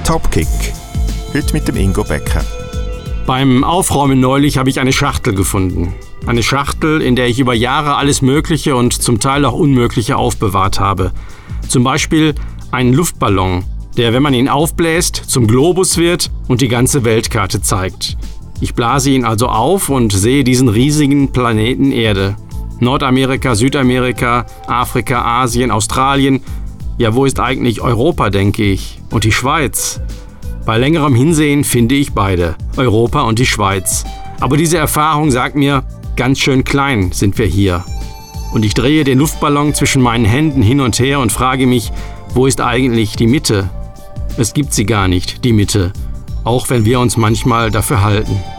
Topkick. Heute mit dem Ingo Becker. Beim Aufräumen neulich habe ich eine Schachtel gefunden. Eine Schachtel, in der ich über Jahre alles Mögliche und zum Teil auch Unmögliche aufbewahrt habe. Zum Beispiel einen Luftballon, der, wenn man ihn aufbläst, zum Globus wird und die ganze Weltkarte zeigt. Ich blase ihn also auf und sehe diesen riesigen Planeten Erde. Nordamerika, Südamerika, Afrika, Asien, Australien. Ja, wo ist eigentlich Europa, denke ich? Und die Schweiz? Bei längerem Hinsehen finde ich beide, Europa und die Schweiz. Aber diese Erfahrung sagt mir, ganz schön klein sind wir hier. Und ich drehe den Luftballon zwischen meinen Händen hin und her und frage mich, wo ist eigentlich die Mitte? Es gibt sie gar nicht, die Mitte, auch wenn wir uns manchmal dafür halten.